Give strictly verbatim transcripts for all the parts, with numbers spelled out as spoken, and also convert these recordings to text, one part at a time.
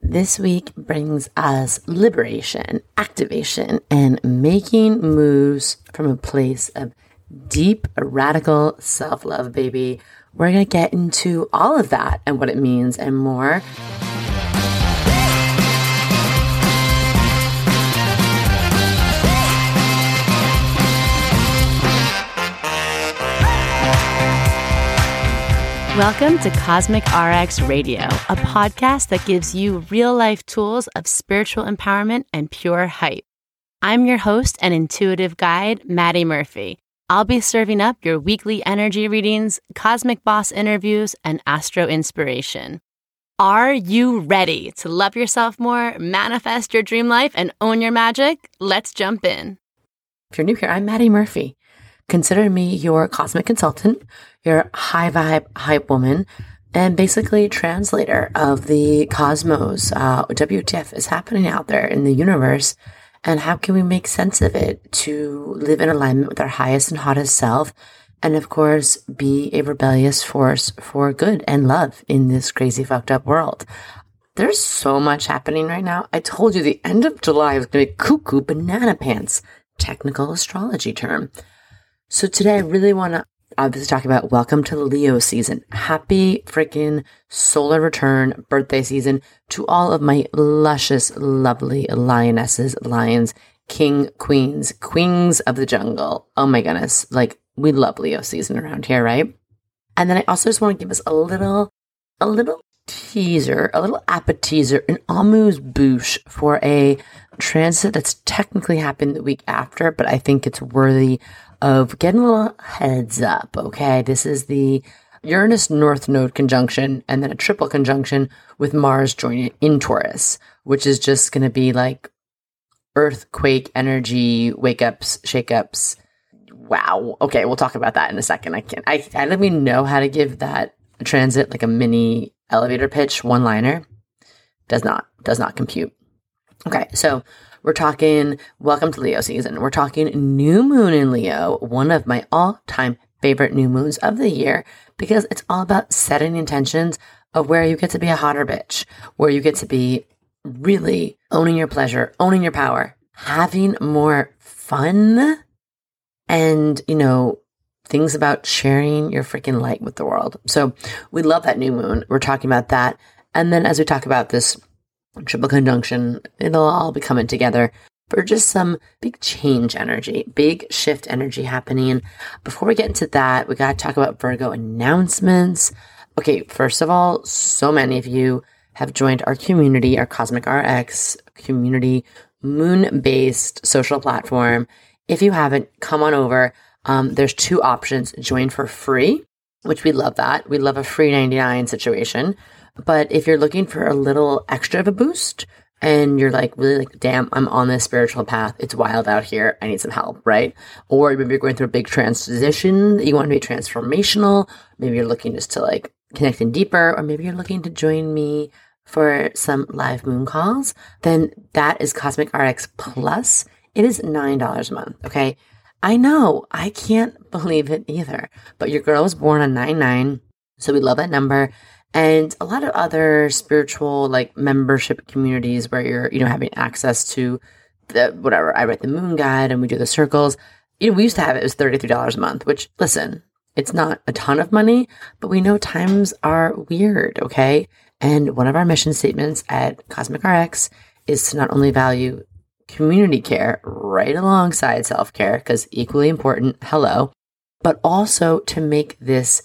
This week brings us liberation, activation, and making moves from a place of deep, radical self-love, baby. We're going to get into all of that and what it means and more. Welcome to Cosmic R X Radio, a podcast that gives you real-life tools of spiritual empowerment and pure hype. I'm your host and intuitive guide, Maddie Murphy. I'll be serving up your weekly energy readings, cosmic boss interviews, and astro inspiration. Are you ready to love yourself more, manifest your dream life, and own your magic? Let's jump in. If you're new here, I'm Maddie Murphy. Consider me your cosmic consultant, your high vibe hype woman, and basically translator of the cosmos. Uh, W T F is happening out there in the universe, and how can we make sense of it to live in alignment with our highest and hottest self, and of course, be a rebellious force for good and love in this crazy fucked up world. There's so much happening right now. I told you the end of July was going to be cuckoo banana pants, technical astrology term. So today I really want to obviously talk about welcome to Leo season. Happy freaking solar return birthday season to all of my luscious, lovely lionesses, lions, king, queens, queens of the jungle. Oh my goodness. Like, we love Leo season around here, right? And then I also just want to give us a little, a little teaser, a little appetizer, an amuse-bouche for a transit that's technically happened the week after, but I think it's worthy of getting a little heads up, okay? This is the Uranus North Node conjunction and then a triple conjunction with Mars joining in Taurus, which is just going to be like earthquake energy, wake-ups, shake-ups. Wow. Okay, we'll talk about that in a second. I can't, I, I let me know how to give that transit like a mini elevator pitch, one-liner. Does not, does not compute. Okay, so we're talking welcome to Leo season. We're talking new moon in Leo, one of my all-time favorite new moons of the year, because it's all about setting intentions of where you get to be a hotter bitch, where you get to be really owning your pleasure, owning your power, having more fun, and, you know, things about sharing your freaking light with the world. So we love that new moon. We're talking about that. And then as we talk about this triple conjunction, it'll all be coming together for just some big change energy, big shift energy happening. Before we get into that, we got to talk about Virgo announcements. Okay, first of all, so many of you have joined our community, our Cosmic R X community, moon-based social platform. If you haven't, come on over. Um, there's two options. Join for free, which we love that. We love a free ninety-nine situation. But if you're looking for a little extra of a boost and you're like, really like, damn, I'm on this spiritual path. It's wild out here. I need some help, right? Or maybe you're going through a big transition that you want to be transformational. Maybe you're looking just to like connect in deeper, or maybe you're looking to join me for some live moon calls. Then that is Cosmic R X Plus. It is nine dollars a month. Okay. I know. I can't believe it either, but your girl was born on nine nine. So we love that number. And a lot of other spiritual like membership communities where you're, you know, having access to the, whatever, I write the moon guide and we do the circles. You know, we used to have it, it was thirty-three dollars a month, which listen, it's not a ton of money, but we know times are weird. Okay. And one of our mission statements at Cosmic R X is to not only value community care right alongside self-care, because equally important, hello, but also to make this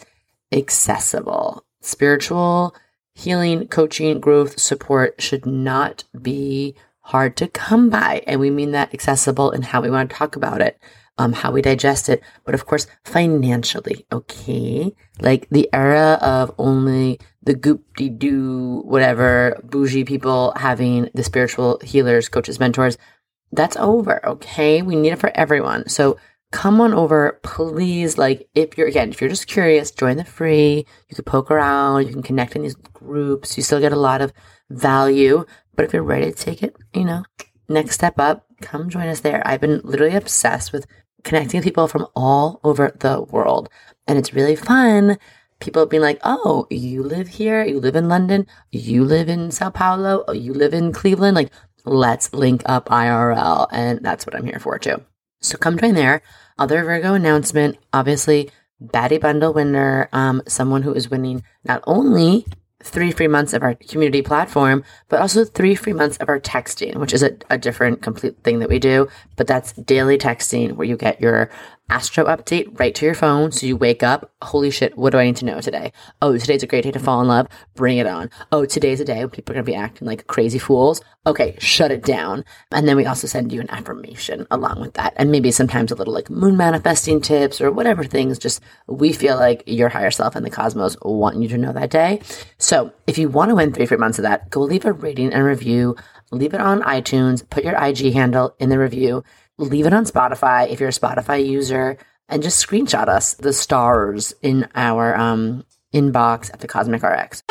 accessible. Spiritual healing, coaching, growth, support should not be hard to come by. And we mean that accessible in how we want to talk about it, um, how we digest it, but of course, financially, okay? Like the era of only the goop-de-doo, whatever, bougie people having the spiritual healers, coaches, mentors, that's over, okay? We need it for everyone. So come on over, please. Like, if you're, again, if you're just curious, join the free. You can poke around. You can connect in these groups. You still get a lot of value. But if you're ready to take it, you know, next step up, come join us there. I've been literally obsessed with connecting with people from all over the world. And it's really fun people being like, oh, you live here, you live in London, you live in Sao Paulo, oh, you live in Cleveland. Like, let's link up I R L. And that's what I'm here for too. So come join there. Other Virgo announcement, obviously, Baddie Bundle winner, um, someone who is winning not only three free months of our community platform, but also three free months of our texting, which is a, a different complete thing that we do. But that's daily texting where you get your astro update right to your phone. So you wake up, holy shit, what do I need to know today? Oh, today's a great day to fall in love. Bring it on. Oh, today's a day when people are going to be acting like crazy fools. Okay, shut it down. And then we also send you an affirmation along with that. And maybe sometimes a little like moon manifesting tips or whatever things just we feel like your higher self and the cosmos want you to know that day. So if you want to win three free months of that, go leave a rating and review. Leave it on iTunes. Put your I G handle in the review. Leave it on Spotify if you're a Spotify user, and just screenshot us the stars in our um, inbox at the Cosmic R X.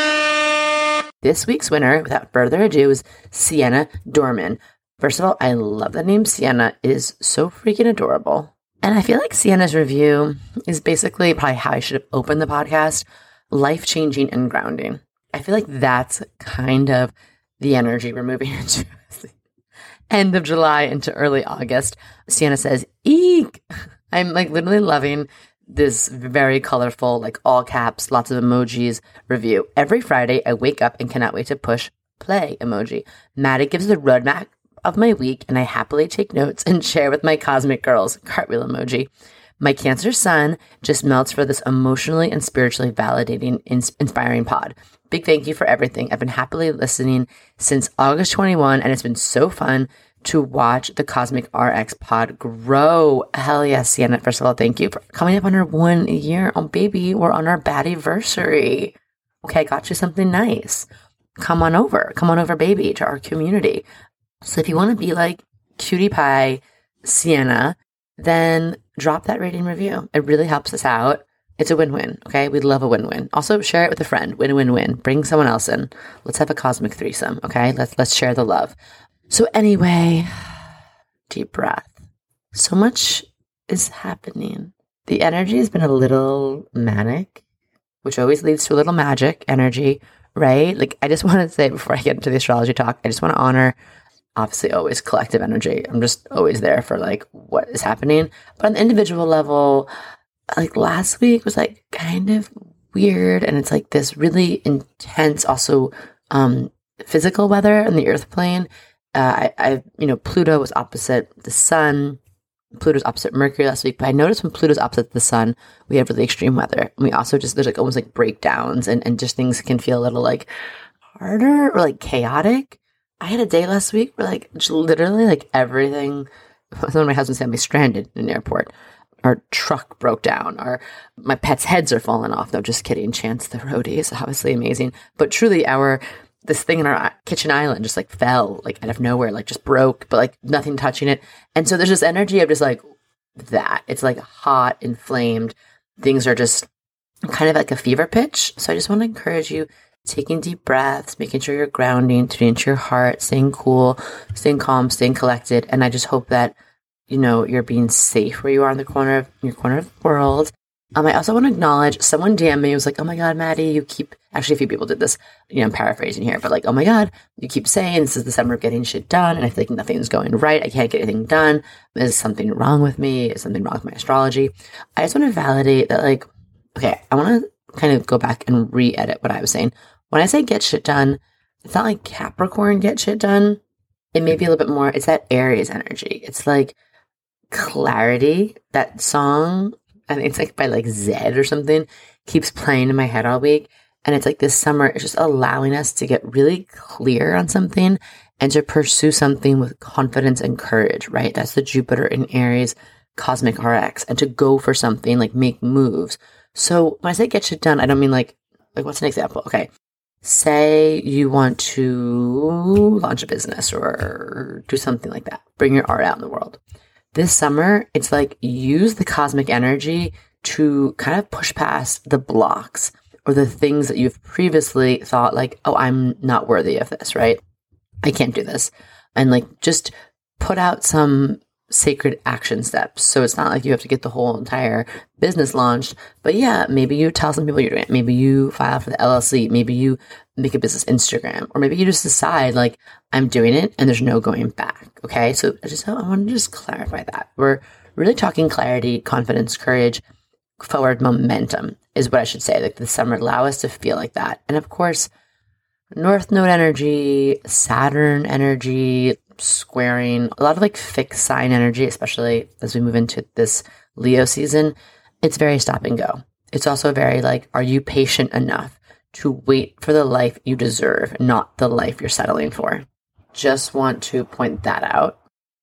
This week's winner, without further ado, is Sienna Dorman. First of all, I love the name Sienna. It is so freaking adorable. And I feel like Sienna's review is basically probably how I should have opened the podcast, life-changing and grounding. I feel like that's kind of the energy we're moving into. End of July into early August. Sienna says, eek! I'm like literally loving this very colorful, like all caps, lots of emojis review. Every Friday, I wake up and cannot wait to push play emoji. Maddie gives the roadmap of my week, and I happily take notes and share with my cosmic girls. Cartwheel emoji. My Cancer sun just melts for this emotionally and spiritually validating, ins- inspiring pod. Big thank you for everything. I've been happily listening since August twenty-first, and it's been so fun to watch the Cosmic R X pod grow. Hell yes, Sienna. First of all, thank you for coming up on our one year. Oh, baby, we're on our Baddiversary. Okay, I got you something nice. Come on over. Come on over, baby, to our community. So if you want to be like Cutie Pie Sienna, then drop that rating review. It really helps us out. It's a win-win, okay? We'd love a win-win. Also, share it with a friend. Win-win-win. Bring someone else in. Let's have a cosmic threesome, okay? Let's let's share the love. So anyway, deep breath. So much is happening. The energy has been a little manic, which always leads to a little magic energy, right? Like, I just want to say before I get into the astrology talk, I just want to honor, obviously, always collective energy. I'm just always there for like what is happening. But on the individual level, like last week was like kind of weird. And it's like this really intense, also um, physical weather in the earth plane. Uh, I, I, you know, Pluto was opposite the sun. Pluto's opposite Mercury last week. But I noticed when Pluto's opposite the sun, we have really extreme weather. And we also just, there's like almost like breakdowns and, and just things can feel a little like harder or like chaotic. I had a day last week where like just literally like everything, some of my husband's had me stranded in an airport. Our truck broke down. Our my pets' heads are falling off. No, just kidding. Chance the roadie is obviously amazing. But truly our, this thing in our kitchen island just like fell like out of nowhere, like just broke, but like nothing touching it. And so there's this energy of just like that. It's like hot, inflamed. Things are just kind of like a fever pitch. So I just want to encourage you, taking deep breaths, making sure you're grounding, tuning into your heart, staying cool, staying calm, staying collected. And I just hope that, you know, you're being safe where you are in the corner of your corner of the world. Um, I also want to acknowledge someone D M'd me. It was like, oh my God, Maddie, you keep, actually a few people did this, you know, I'm paraphrasing here, but like, oh my God, you keep saying this is the summer of getting shit done. And I feel like nothing's going right. I can't get anything done. Is something wrong with me? Is something wrong with my astrology? I just want to validate that, like, okay, I want to kind of go back and re-edit what I was saying. When I say get shit done, it's not like Capricorn get shit done. It may be a little bit more, it's that Aries energy. It's like clarity. That song, I think it's like by like Zed or something, keeps playing in my head all week. And it's like this summer is just allowing us to get really clear on something and to pursue something with confidence and courage, right? That's the Jupiter in Aries Cosmic R X. And to go for something, like make moves. So when I say get shit done, I don't mean like, like what's an example? Okay. Say you want to launch a business or do something like that. Bring your art out in the world. This summer, it's like use the cosmic energy to kind of push past the blocks or the things that you've previously thought like, oh, I'm not worthy of this, right? I can't do this. And like just put out some sacred action steps. So it's not like you have to get the whole entire business launched, but yeah, maybe you tell some people you're doing it. Maybe you file for the L L C. Maybe you make a business Instagram, or maybe you just decide like, I'm doing it and there's no going back. Okay. So I just, I want to just clarify that. We're really talking clarity, confidence, courage, forward momentum is what I should say. Like the summer allow us to feel like that. And of course, North Node energy, Saturn energy, squaring, a lot of like fixed sign energy, especially as we move into this Leo season. It's very stop and go. It's also very like, are you patient enough to wait for the life you deserve, not the life you're settling for? Just want to point that out.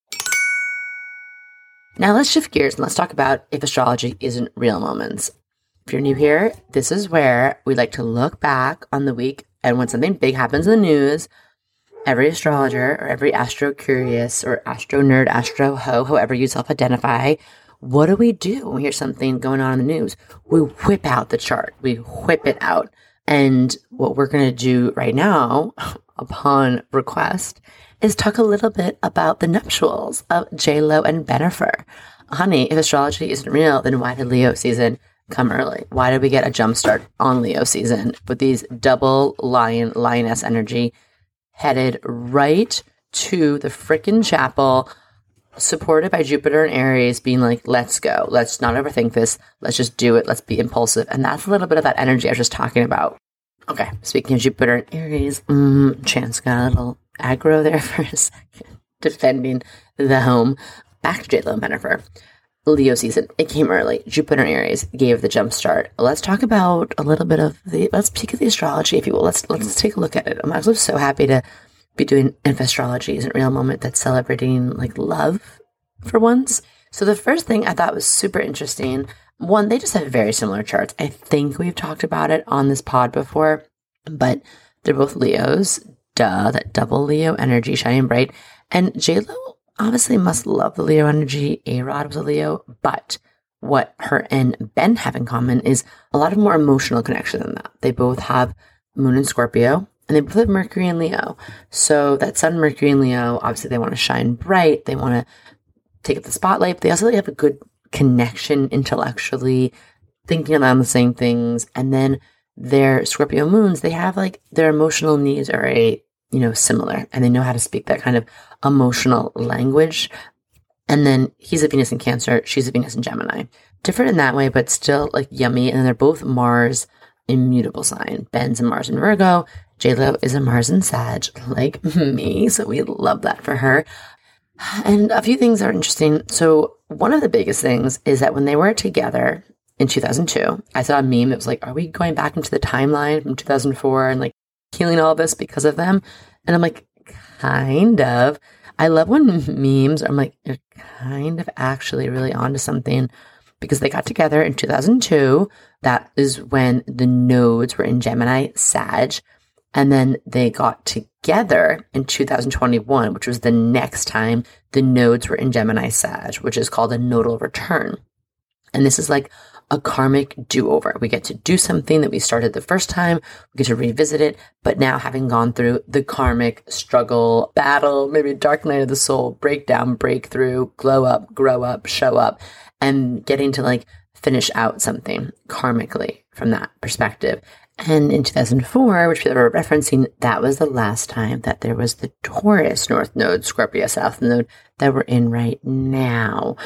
Now let's shift gears and let's talk about if astrology isn't real moments. If you're new here, this is where we like to look back on the week, and when something big happens in the news, every astrologer or every astro curious or astro nerd, astro ho, however you self-identify, what do we do when we hear something going on in the news? We whip out the chart. We whip it out. And what we're going to do right now, upon request, is talk a little bit about the nuptials of J-Lo and Bennifer. Honey, if astrology isn't real, then why did Leo season come early? Why did we get a jump start on Leo season with these double lion, lioness energy headed right to the frickin' chapel, supported by Jupiter and Aries being like, let's go. Let's not overthink this. Let's just do it. Let's be impulsive. And that's a little bit of that energy I was just talking about. Okay, speaking of Jupiter and Aries, mm, Chance got a little aggro there for a second, defending the home. Back to J-Lo and Bennifer. Leo season, it came early. Jupiter and Aries gave the jump start. Let's talk about a little bit of the, let's peek at the astrology, if you will. Let's let's take a look at it. I'm also so happy to be doing If Astrology Isn't Real moment that's celebrating like love for once. So the first thing I thought was super interesting. One, they just have very similar charts. I think we've talked about it on this pod before, but they're both Leos. Duh, that double Leo energy shining bright. And J-Lo obviously must love the Leo energy. A-Rod was a Leo, but what her and Ben have in common is a lot of more emotional connection than that. They both have Moon in Scorpio, and they both have Mercury in Leo. So that Sun, Mercury in Leo, obviously they want to shine bright. They want to take up the spotlight. But they also have a good connection intellectually, thinking on the same things. And then their Scorpio moons, they have like their emotional needs are a you know, similar, and they know how to speak that kind of emotional language. And then he's a Venus in Cancer, she's a Venus in Gemini. Different in that way, but still like yummy. And they're both Mars immutable sign. Ben's a Mars in Virgo. J-Lo is a Mars in Sag, like me. So we love that for her. And a few things are interesting. So one of the biggest things is that when they were together in two thousand two, I saw a meme that was like, are we going back into the timeline from two thousand four and like healing all this because of them? And I'm like, kind of. I love when memes, I'm like, you're kind of actually really onto something, because they got together in two thousand two. That is when the nodes were in Gemini, Sag. And then they got together in two thousand twenty-one, which was the next time the nodes were in Gemini, Sag, which is called a nodal return. And this is like a karmic do-over. We get to do something that we started the first time. We get to revisit it, but now having gone through the karmic struggle, battle, maybe dark night of the soul, breakdown, breakthrough, glow up, grow up, show up, and getting to like finish out something karmically from that perspective. And in two thousand four, which people were referencing, that was the last time that there was the Taurus North Node, Scorpio South Node that we're in right now.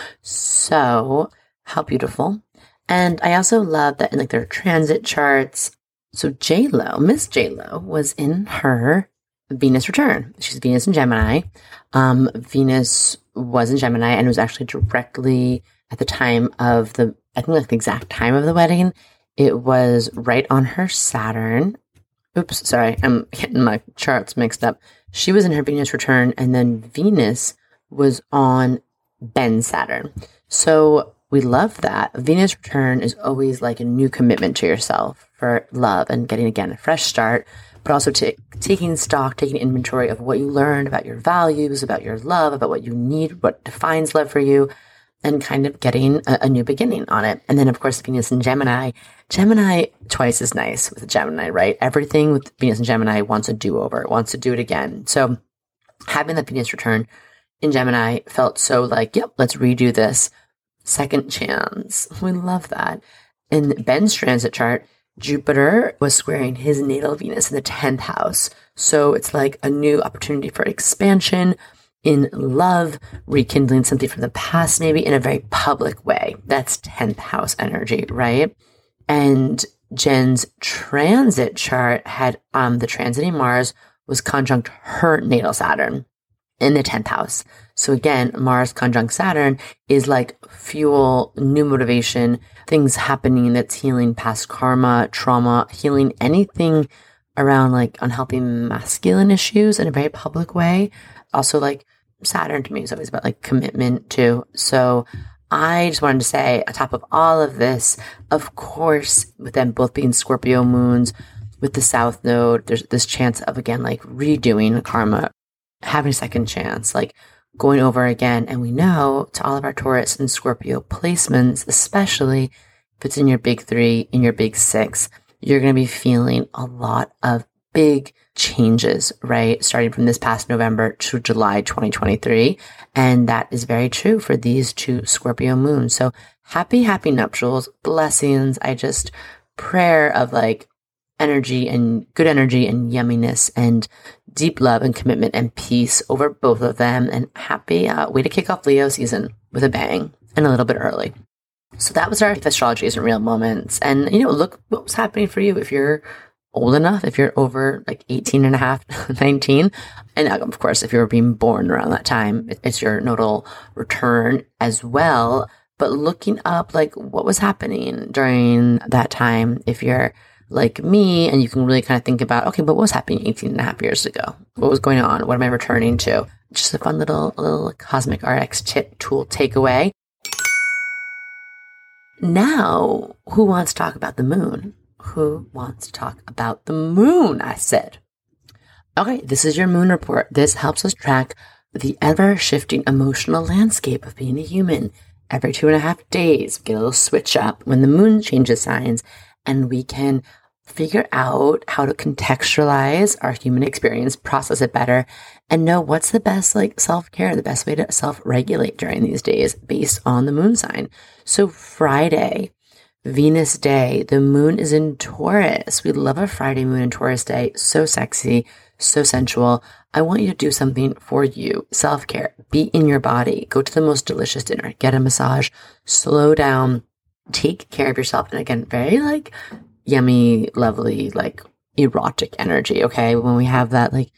So how beautiful. And I also love that in like their transit charts. So J-Lo, Miss J-Lo, was in her Venus return. She's Venus in Gemini. Um, Venus was in Gemini and was actually directly at the time of the, I think like the exact time of the wedding. It was right on her Saturn. Oops, sorry, I'm getting my charts mixed up. She was in her Venus return, and then Venus was on Ben's Saturn. So we love that. Venus return is always like a new commitment to yourself for love and getting, again, a fresh start, but also t- taking stock, taking inventory of what you learned about your values, about your love, about what you need, what defines love for you, and kind of getting a, a new beginning on it. And then, of course, Venus in Gemini. Gemini, twice as nice with Gemini, right? Everything with Venus and Gemini wants a do-over, wants to do it again. So having that Venus return in Gemini felt so like, yep, let's redo this. Second chance. We love that. In Ben's transit chart, Jupiter was squaring his natal Venus in the tenth house. So it's like a new opportunity for expansion in love, rekindling something from the past, maybe in a very public way. That's tenth house energy, right? And Jen's transit chart had um, the transiting Mars was conjunct her natal Saturn in the tenth house. So again, Mars conjunct Saturn is like fuel, new motivation, things happening that's healing past karma, trauma, healing anything around like unhealthy masculine issues in a very public way. Also like Saturn to me is always about like commitment too. So I just wanted to say on top of all of this, of course, with them both being Scorpio moons with the South Node, there's this chance of again, like redoing karma, having a second chance, like going over again. And we know to all of our Taurus and Scorpio placements, especially if it's in your big three, in your big six, you're going to be feeling a lot of big changes, right? Starting from this past November to July twenty twenty-three. And that is very true for these two Scorpio moons. So happy, happy nuptials, blessings. I just prayer of like energy and good energy and yumminess and deep love and commitment and peace over both of them. And happy uh, way to kick off Leo season with a bang and a little bit early. So that was our Astrology Isn't Real moments. And, you know, look what was happening for you if you're old enough, if you're over like eighteen and a half, nineteen. And of course, if you were being born around that time, it's your nodal return as well. But looking up like what was happening during that time, if you're like me and you can really kind of think about, okay, but what was happening eighteen and a half years ago? What was going on? What am I returning to? Just a fun little, little Cosmic R X tip tool takeaway. Now, who wants to talk about the moon? Who wants to talk about the moon? I said. Okay, this is your moon report. This helps us track the ever-shifting emotional landscape of being a human. Every two and a half days, we get a little switch up when the moon changes signs, and we can figure out how to contextualize our human experience, process it better, and know what's the best like self-care, the best way to self-regulate during these days based on the moon sign. So Friday, Venus day, the moon is in Taurus. We love a Friday moon in Taurus day. So sexy, so sensual. I want you to do something for you. Self-care, be in your body, go to the most delicious dinner, get a massage, slow down, take care of yourself. And again, very like yummy, lovely, like erotic energy. Okay. When we have that like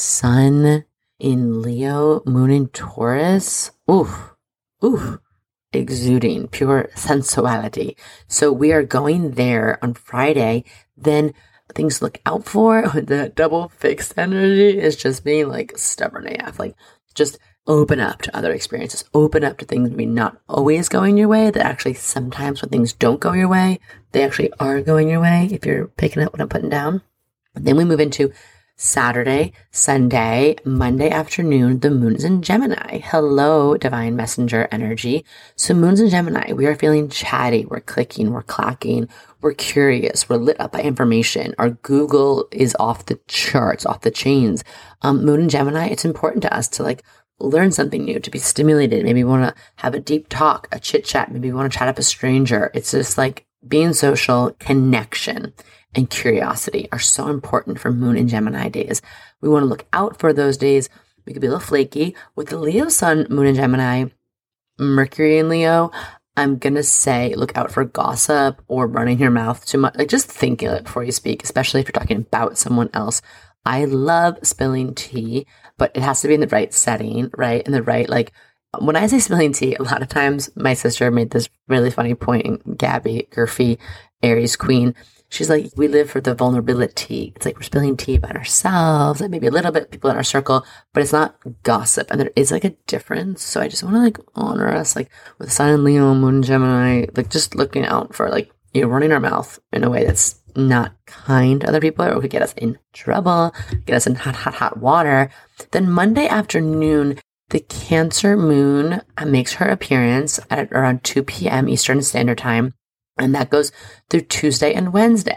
sun in Leo, moon in Taurus, ooh, ooh. exuding pure sensuality. So we are going there on Friday. Then things to look out for. The double fixed energy is just being like stubborn A F. Like just open up to other experiences. Open up to things maybe not always going your way. That actually sometimes when things don't go your way, they actually are going your way if you're picking up what I'm putting down. Then we move into Saturday, Sunday, Monday afternoon, the moon is in Gemini. Hello, divine messenger energy. So moon's in Gemini. We are feeling chatty. We're clicking. We're clacking. We're curious. We're lit up by information. Our Google is off the charts, off the chains. Um, moon in Gemini, it's important to us to like learn something new, to be stimulated. Maybe we want to have a deep talk, a chit chat. Maybe we want to chat up a stranger. It's just like being social, connection, and curiosity are so important for moon and Gemini days. We want to look out for those days. We could be a little flaky. With the Leo sun, moon and Gemini, Mercury in Leo, I'm going to say look out for gossip or running your mouth too much. Like just think it before you speak, especially if you're talking about someone else. I love spilling tea, but it has to be in the right setting, right? In the right, like, when I say spilling tea, a lot of times my sister made this really funny point, Gabby Gurfey, Aries Queen. She's like, we live for the vulnerability. It's like we're spilling tea about ourselves and maybe a little bit people in our circle, but it's not gossip. And there is like a difference. So I just want to like honor us, like with Sun and Leo, Moon and Gemini, like just looking out for like, you know, running our mouth in a way that's not kind to other people or could get us in trouble, get us in hot, hot, hot water. Then Monday afternoon, the Cancer moon makes her appearance at around two p.m. Eastern Standard Time. And that goes through Tuesday and Wednesday.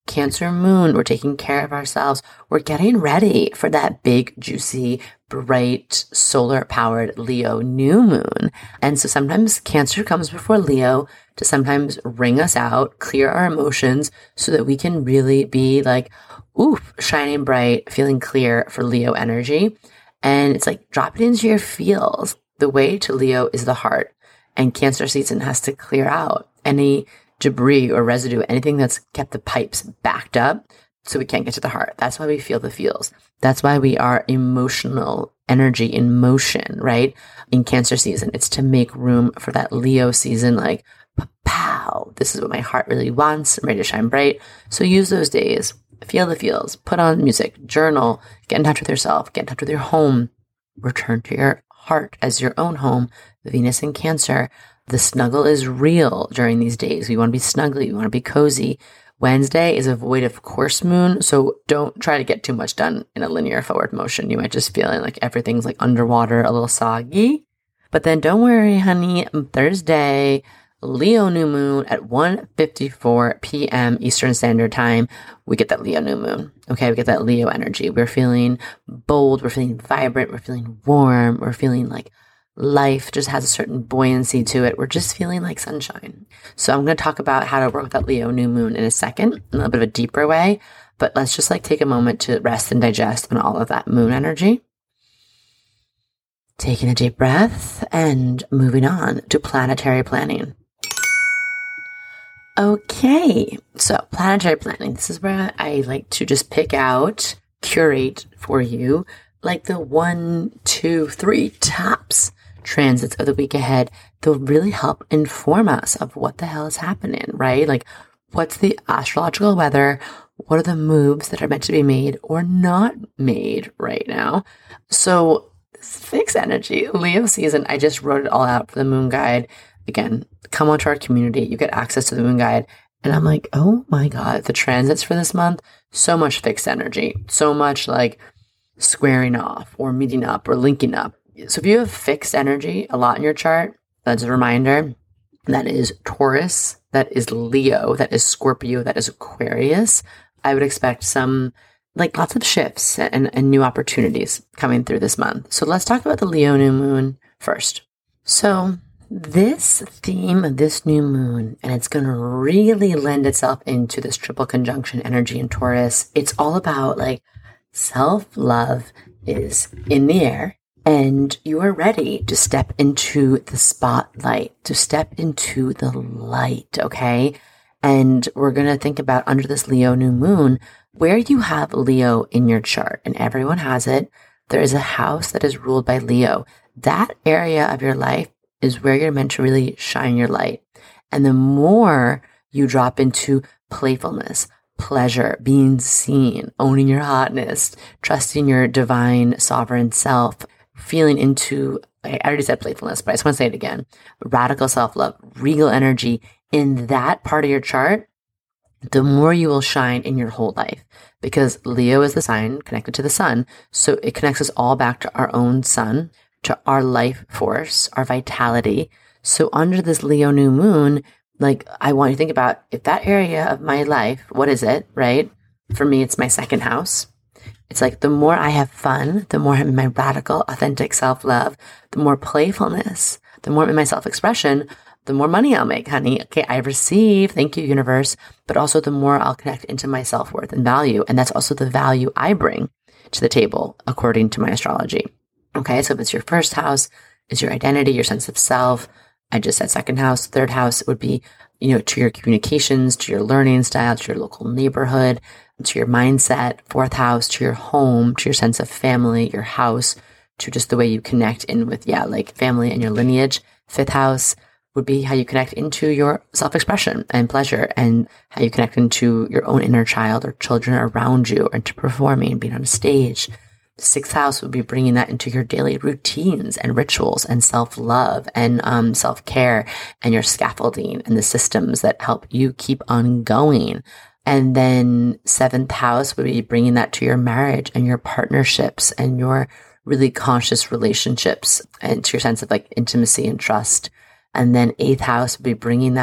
Cancer moon, we're taking care of ourselves. We're getting ready for that big, juicy, bright, solar-powered Leo new moon. And so sometimes Cancer comes before Leo to sometimes wring us out, clear our emotions so that we can really be like, oof, shining bright, feeling clear for Leo energy. And it's like, drop it into your feels. The way to Leo is the heart. And Cancer season has to clear out any debris or residue, anything that's kept the pipes backed up so we can't get to the heart. That's why we feel the feels. That's why we are emotional energy in motion, right? In Cancer season, it's to make room for that Leo season, like, pow, this is what my heart really wants. I'm ready to shine bright. So use those days, feel the feels, put on music, journal, get in touch with yourself, get in touch with your home, return to your heart as your own home. Venus in Cancer. The snuggle is real during these days. We want to be snuggly. We want to be cozy. Wednesday is a void of course moon, so don't try to get too much done in a linear forward motion. You might just feeling like everything's like underwater, a little soggy. But then don't worry, honey. Thursday, Leo new moon at one fifty-four p.m. Eastern Standard Time. We get that Leo new moon. Okay, we get that Leo energy. We're feeling bold. We're feeling vibrant. We're feeling warm. We're feeling like life just has a certain buoyancy to it. We're just feeling like sunshine. So I'm going to talk about how to work with that Leo new moon in a second, in a little bit of a deeper way. But let's just like take a moment to rest and digest on all of that moon energy. Taking a deep breath and moving on to planetary planning. Okay, so planetary planning. This is where I like to just pick out, curate for you, like the one, two, three tops transits of the week ahead. They'll really help inform us of what the hell is happening, right? Like, what's the astrological weather? What are the moves that are meant to be made or not made right now? So fixed energy, Leo season, I just wrote it all out for the moon guide. Again, come onto our community. You get access to the moon guide. And I'm like, oh my God, the transits for this month, so much fixed energy, so much like squaring off or meeting up or linking up. So if you have fixed energy a lot in your chart, that's a reminder. That is Taurus, that is Leo, that is Scorpio, that is Aquarius. I would expect some, like lots of shifts and, and new opportunities coming through this month. So let's talk about the Leo new moon first. So this theme of this new moon, and it's going to really lend itself into this triple conjunction energy in Taurus. It's all about like self-love is in the air. And you are ready to step into the spotlight, to step into the light, okay? And we're going to think about under this Leo new moon, where you have Leo in your chart, and everyone has it. There is a house that is ruled by Leo. That area of your life is where you're meant to really shine your light. And the more you drop into playfulness, pleasure, being seen, owning your hotness, trusting your divine sovereign self, feeling into, I already said playfulness, but I just want to say it again, radical self-love, regal energy in that part of your chart, the more you will shine in your whole life. Because Leo is the sign connected to the sun. So it connects us all back to our own sun, to our life force, our vitality. So under this Leo new moon, like I want you to think about if that area of my life, what is it, right? For me, it's my second house. It's like the more I have fun, the more I'm in my radical, authentic self-love, the more playfulness, the more I'm in my self-expression, the more money I'll make, honey. Okay, I receive, thank you, universe, but also the more I'll connect into my self-worth and value. And that's also the value I bring to the table, according to my astrology. Okay, so if it's your first house, it's your identity, your sense of self. I just said second house. Third house would be, you know, to your communications, to your learning style, to your local neighborhood, to your mindset. Fourth house, to your home, to your sense of family, your house, to just the way you connect in with, yeah, like family and your lineage. Fifth house would be how you connect into your self-expression and pleasure, and how you connect into your own inner child or children around you, or into performing, being on a stage. Sixth house would be bringing that into your daily routines and rituals and self-love and um, self-care and your scaffolding and the systems that help you keep on going. And then seventh house would be bringing that to your marriage and your partnerships and your really conscious relationships and to your sense of like intimacy and trust. And then eighth house would be bringing that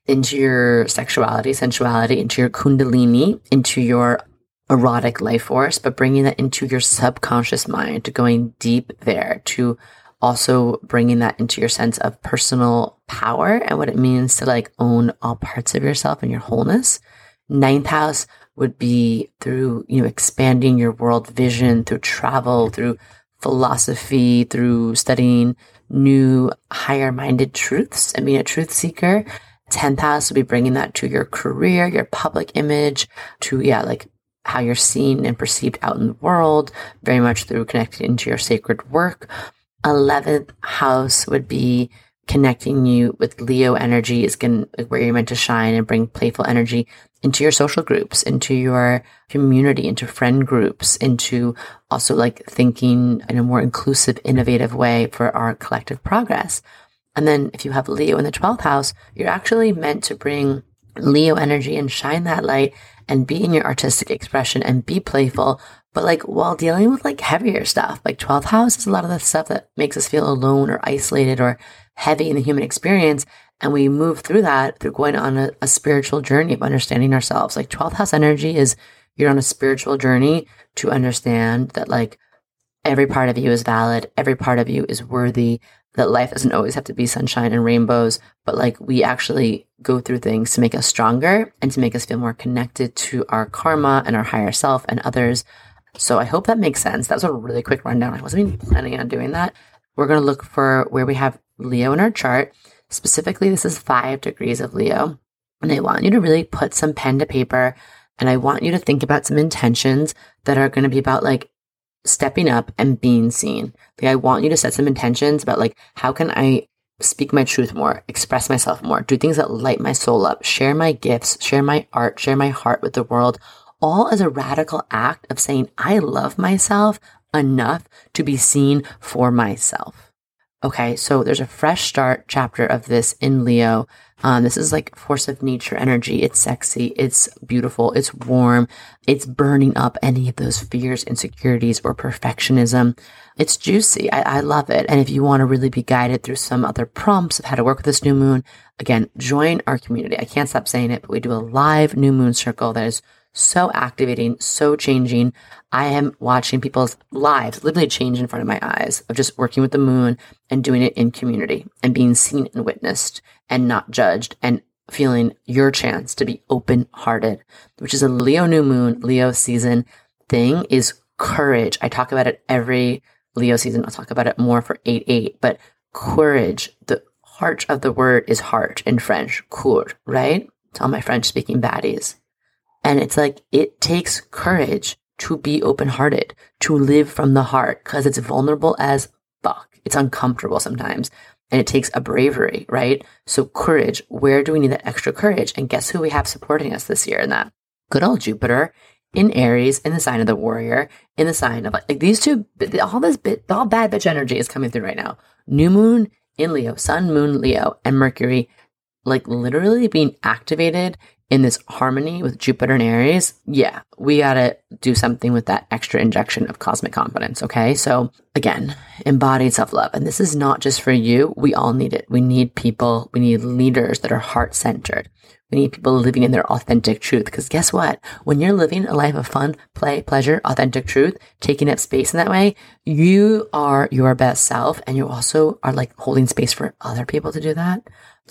into your sexuality, sensuality, into your kundalini, into your erotic life force, but bringing that into your subconscious mind, to going deep there, to also bringing that into your sense of personal power and what it means to like own all parts of yourself and your wholeness. Ninth house would be through, you know, expanding your world vision, through travel, through philosophy, through studying new higher minded truths and being a truth seeker. tenth house would be bringing that to your career, your public image, to, yeah, like how you're seen and perceived out in the world, very much through connecting into your sacred work. eleventh house would be connecting you with Leo energy, is going where you're meant to shine and bring playful energy into your social groups, into your community, into friend groups, into also like thinking in a more inclusive, innovative way for our collective progress. And then if you have Leo in the twelfth house, you're actually meant to bring Leo energy and shine that light and be in your artistic expression and be playful, but like while dealing with like heavier stuff. Like twelfth house is a lot of the stuff that makes us feel alone or isolated or heavy in the human experience. And we move through that through going on a, a spiritual journey of understanding ourselves. Like twelfth house energy is you're on a spiritual journey to understand that like every part of you is valid. Every part of you is worthy, that life doesn't always have to be sunshine and rainbows, but like we actually go through things to make us stronger and to make us feel more connected to our karma and our higher self and others. So I hope that makes sense. That was a really quick rundown. I wasn't even planning on doing that. We're going to look for where we have Leo in our chart. Specifically, this is five degrees of Leo. And I want you to really put some pen to paper. And I want you to think about some intentions that are going to be about like stepping up and being seen. Like I want you to set some intentions about like, how can I speak my truth more, express myself more, do things that light my soul up, share my gifts, share my art, share my heart with the world, all as a radical act of saying, I love myself enough to be seen for myself. Okay, so there's a fresh start chapter of this in Leo. Um, this is like force of nature energy. It's sexy. It's beautiful. It's warm. It's burning up any of those fears, insecurities, or perfectionism. It's juicy. I, I love it. And if you want to really be guided through some other prompts of how to work with this new moon, again, join our community. I can't stop saying it, but we do a live new moon circle that is so activating, so changing. I am watching people's lives literally change in front of my eyes of just working with the moon and doing it in community and being seen and witnessed and not judged and feeling your chance to be open-hearted, which is a Leo new moon, Leo season thing, is courage. I talk about it every Leo season. I'll talk about it more for eight eight, but courage, the heart of the word is heart in French, cour, right? To all my French-speaking baddies. And it's like, it takes courage to be open-hearted, to live from the heart, because it's vulnerable as fuck. It's uncomfortable sometimes. And it takes a bravery, right? So courage, where do we need that extra courage? And guess who we have supporting us this year in that? Good old Jupiter in Aries, in the sign of the warrior, in the sign of like, like these two, all this bit, all bad bitch energy is coming through right now. New moon in Leo, sun, moon, Leo, and Mercury, like literally being activated in this harmony with Jupiter and Aries. Yeah, we got to do something with that extra injection of cosmic confidence. Okay. So again, embodied self-love. And this is not just for you. We all need it. We need people. We need leaders that are heart-centered. We need people living in their authentic truth. Because guess what? When you're living a life of fun, play, pleasure, authentic truth, taking up space in that way, you are your best self. And you also are like holding space for other people to do that.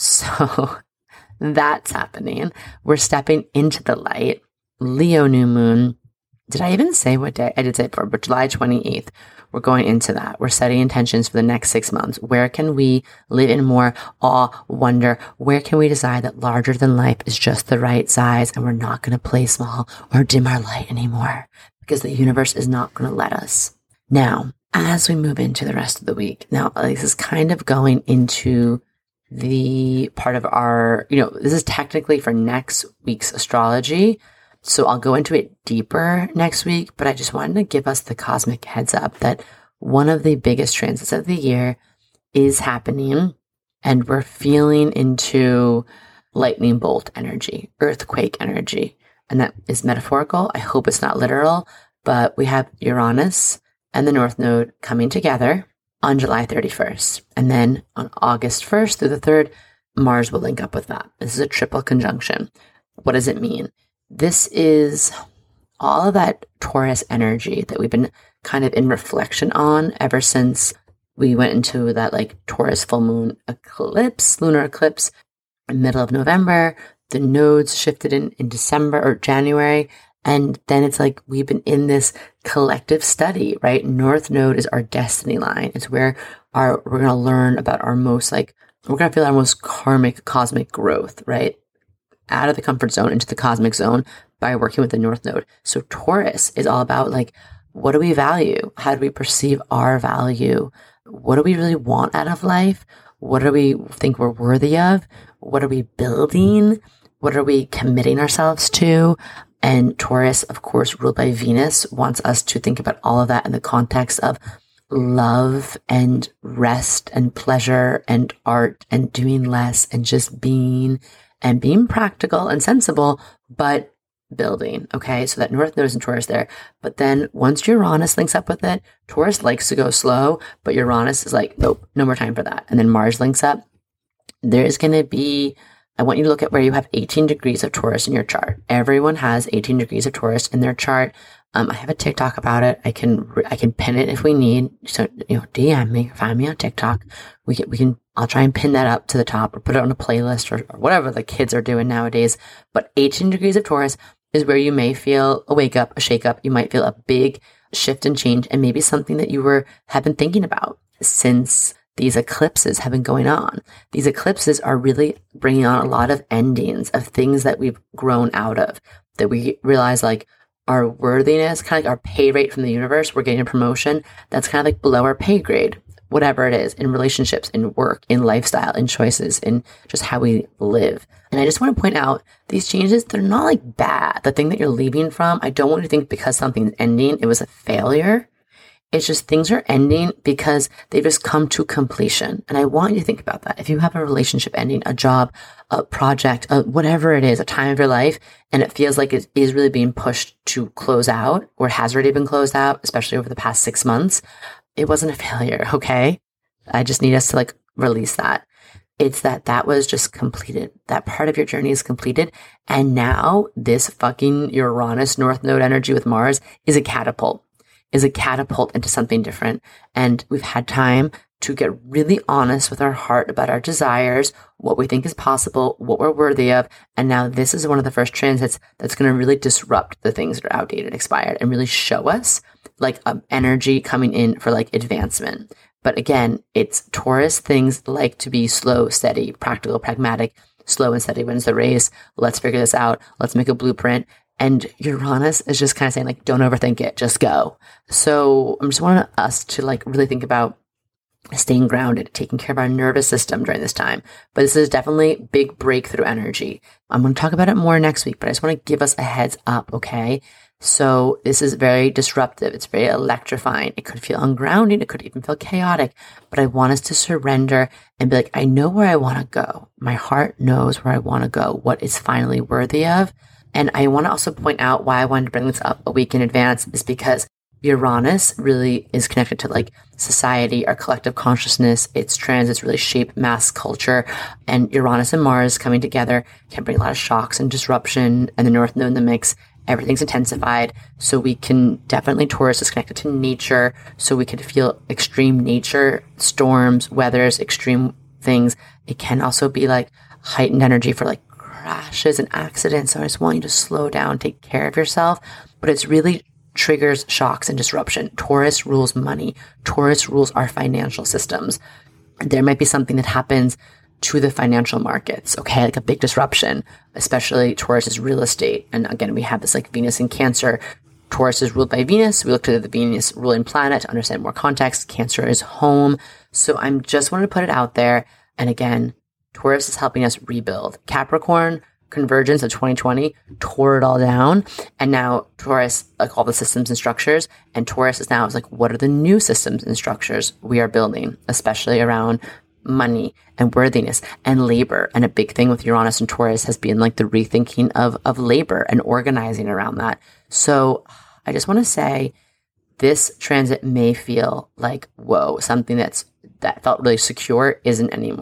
So that's happening. We're stepping into the light. Leo new moon. Did I even say what day? I did say it before, but July twenty-eighth. We're going into that. We're setting intentions for the next six months. Where can we live in more awe, wonder? Where can we decide that larger than life is just the right size and we're not going to play small or dim our light anymore because the universe is not going to let us. Now, as we move into the rest of the week, now this is kind of going into the part of our, you know, this is technically for next week's astrology. So I'll go into it deeper next week, but I just wanted to give us the cosmic heads up that one of the biggest transits of the year is happening, and we're feeling into lightning bolt energy, earthquake energy. And that is metaphorical. I hope it's not literal, but we have Uranus and the North Node coming together on July thirty-first. And then on August first through the third, Mars will link up with that. This is a triple conjunction. What does it mean? This is all of that Taurus energy that we've been kind of in reflection on ever since we went into that like Taurus full moon eclipse, lunar eclipse, in the middle of November. The nodes shifted in, in December or January. And then it's like we've been in this collective study, right? North Node is our destiny line. It's where our we're going to learn about our most like, we're going to feel our most karmic, cosmic growth, right? Out of the comfort zone into the cosmic zone by working with the North Node. So Taurus is all about like, what do we value? How do we perceive our value? What do we really want out of life? What do we think we're worthy of? What are we building? What are we committing ourselves to? And Taurus, of course, ruled by Venus, wants us to think about all of that in the context of love and rest and pleasure and art and doing less and just being and being practical and sensible, but building. Okay. So that North Node is in Taurus there. But then once Uranus links up with it, Taurus likes to go slow, but Uranus is like, nope, no more time for that. And then Mars links up. There's going to be, I want you to look at where you have eighteen degrees of Taurus in your chart. Everyone has eighteen degrees of Taurus in their chart. Um, I have a TikTok about it. I can, I can pin it if we need. So, you know, D M me, find me on TikTok. We can, we can, I'll try and pin that up to the top or put it on a playlist or, or whatever the kids are doing nowadays. But eighteen degrees of Taurus is where you may feel a wake up, a shake up. You might feel a big shift and change, and maybe something that you were, have been thinking about since these eclipses have been going on. These eclipses are really bringing on a lot of endings of things that we've grown out of, that we realize like our worthiness, kind of like our pay rate from the universe. We're getting a promotion that's kind of like below our pay grade, whatever it is, in relationships, in work, in lifestyle, in choices, in just how we live. And I just want to point out these changes, they're not like bad. The thing that you're leaving from, I don't want you to think because something's ending, it was a failure. It's just things are ending because they've just come to completion. And I want you to think about that. If you have a relationship ending, a job, a project, a whatever it is, a time of your life, and it feels like it is really being pushed to close out or it has already been closed out, especially over the past six months, it wasn't a failure, okay? I just need us to like release that. It's that that was just completed. That part of your journey is completed. And now this fucking Uranus North Node energy with Mars is a catapult. is a catapult into something different. And we've had time to get really honest with our heart about our desires, what we think is possible, what we're worthy of. And now this is one of the first transits that's going to really disrupt the things that are outdated, expired, and really show us like um, energy coming in for like advancement. But again, it's Taurus things like to be slow, steady, practical, pragmatic. Slow and steady wins the race. Let's figure this out. Let's make a blueprint. And Uranus is just kind of saying like, don't overthink it, just go. So I'm just wanting us to like really think about staying grounded, taking care of our nervous system during this time. But this is definitely big breakthrough energy. I'm going to talk about it more next week, but I just want to give us a heads up, okay? So this is very disruptive. It's very electrifying. It could feel ungrounding. It could even feel chaotic. But I want us to surrender and be like, I know where I want to go. My heart knows where I want to go, what it's finally worthy of. And I want to also point out why I wanted to bring this up a week in advance is because Uranus really is connected to like society, our collective consciousness. Its transits really shape mass culture, and Uranus and Mars coming together can bring a lot of shocks and disruption, and the North Node in the mix. Everything's intensified. So we can definitely, Taurus is connected to nature. So we can feel extreme nature, storms, weathers, extreme things. It can also be like heightened energy for like crashes and accidents. So I just want you to slow down, take care of yourself. But it's really triggers shocks and disruption. Taurus rules money. Taurus rules our financial systems. There might be something that happens to the financial markets, okay, like a big disruption, especially Taurus is real estate. And again, we have this like Venus in Cancer. Taurus is ruled by Venus. We look to the Venus ruling planet to understand more context. Cancer is home. So I'm just wanting to put it out there. And again, Taurus is helping us rebuild. Capricorn, convergence of twenty twenty, tore it all down. And now Taurus, like all the systems and structures, and Taurus is now is like, what are the new systems and structures we are building, especially around money and worthiness and labor. And a big thing with Uranus and Taurus has been like the rethinking of, of labor and organizing around that. So I just want to say this transit may feel like, whoa, something that's, that felt really secure isn't anymore.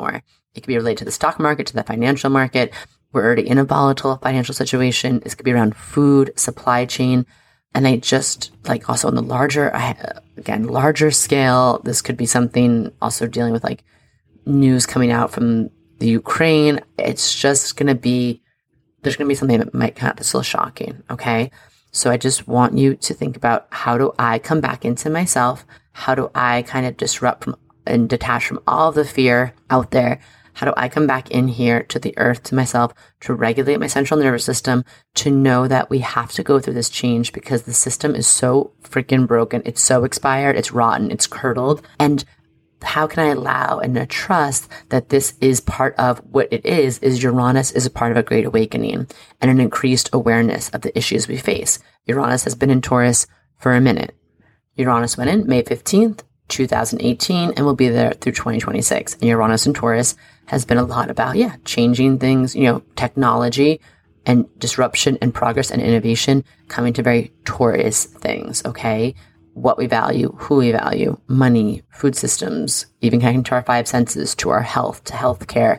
It could be related to the stock market, to the financial market. We're already in a volatile financial situation. This could be around food, supply chain. And I just like also on the larger, I, again, larger scale, this could be something also dealing with like news coming out from the Ukraine. It's just going to be, there's going to be something that might kind of feel shocking. Okay. So I just want you to think about, how do I come back into myself? How do I kind of disrupt from and detach from all of the fear out there? How do I come back in here to the earth, to myself, to regulate my central nervous system, to know that we have to go through this change because the system is so freaking broken. It's so expired. It's rotten. It's curdled. And how can I allow and trust that this is part of what it is, is Uranus is a part of a great awakening and an increased awareness of the issues we face. Uranus has been in Taurus for a minute. Uranus went in May fifteenth, two thousand eighteen, and will be there through twenty twenty-six. And Uranus in Taurus has been a lot about, yeah, changing things, you know, technology and disruption and progress and innovation coming to very Taurus things, okay? What we value, who we value, money, food systems, even connecting to our five senses, to our health, to healthcare,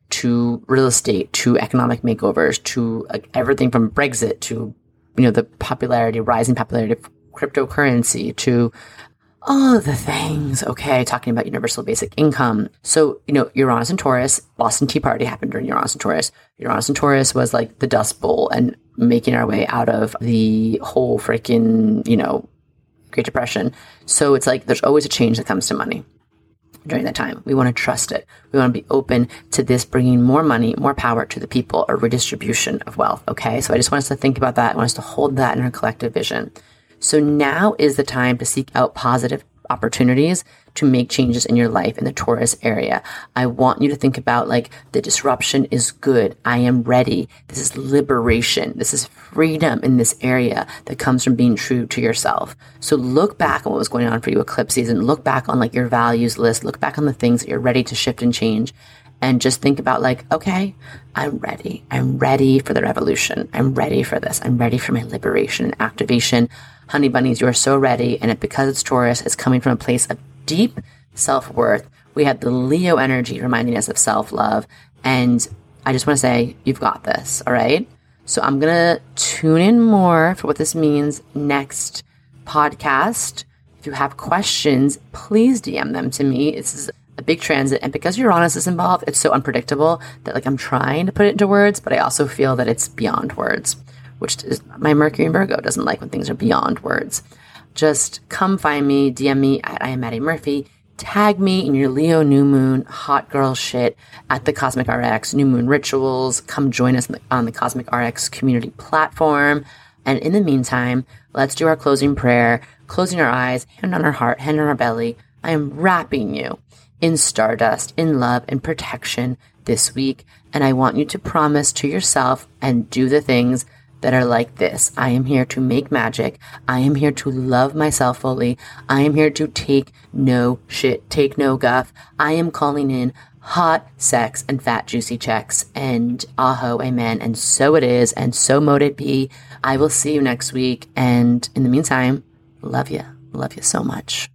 to real estate, to economic makeovers, to like, everything from Brexit to, you know, the popularity, rising popularity of cryptocurrency, to all of the things, okay, talking about universal basic income. So, you know, Uranus and Taurus, Boston Tea Party happened during Uranus and Taurus. Uranus and Taurus was like the Dust Bowl and making our way out of the whole freaking, you know, Great Depression. So it's like there's always a change that comes to money during that time. We want to trust it. We want to be open to this bringing more money, more power to the people, a redistribution of wealth, okay? So I just want us to think about that. I want us to hold that in our collective vision. So now is the time to seek out positive opportunities to make changes in your life in the Taurus area. I want you to think about like the disruption is good. I am ready. This is liberation. This is freedom in this area that comes from being true to yourself. So look back on what was going on for you eclipse season. Look back on like your values list. Look back on the things that you're ready to shift and change. And just think about like, okay, I'm ready. I'm ready for the revolution. I'm ready for this. I'm ready for my liberation and activation. Honey bunnies, you are so ready. And it, because it's Taurus, it's coming from a place of deep self-worth. We have the Leo energy reminding us of self-love. And I just want to say, you've got this. All right. So I'm going to tune in more for what this means next podcast. If you have questions, please D M them to me. It's a big transit. And because Uranus is involved, it's so unpredictable that like I'm trying to put it into words, but I also feel that it's beyond words, which is my Mercury in Virgo doesn't like when things are beyond words. Just come find me, D M me at I am Maddie Murphy. Tag me in your Leo new moon, hot girl shit at the Cosmic R X New Moon Rituals. Come join us on the Cosmic R X community platform. And in the meantime, let's do our closing prayer, closing our eyes, hand on our heart, hand on our belly. I am wrapping you in stardust, in love, and protection this week. And I want you to promise to yourself and do the things that are like this. I am here to make magic. I am here to love myself fully. I am here to take no shit, take no guff. I am calling in hot sex and fat juicy checks. And aho, amen. And so it is. And so mote it be. I will see you next week. And in the meantime, love you. Love you so much.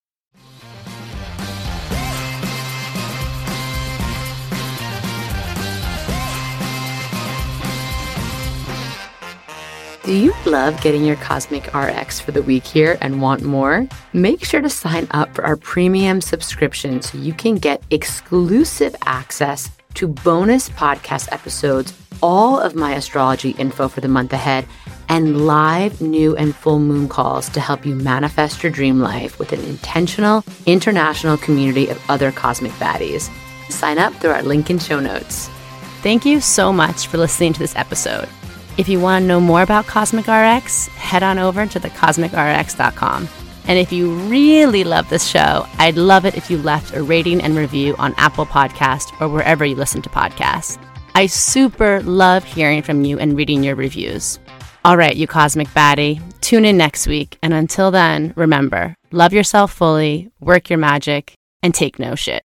Do you love getting your Cosmic R X for the week here and want more? Make sure to sign up for our premium subscription so you can get exclusive access to bonus podcast episodes, all of my astrology info for the month ahead, and live new and full moon calls to help you manifest your dream life with an intentional, international community of other cosmic baddies. Sign up through our link in show notes. Thank you so much for listening to this episode. If you want to know more about Cosmic R X, head on over to the cosmic r x dot com. And if you really love this show, I'd love it if you left a rating and review on Apple Podcasts or wherever you listen to podcasts. I super love hearing from you and reading your reviews. All right, you cosmic baddie, tune in next week. And until then, remember, love yourself fully, work your magic, and take no shit.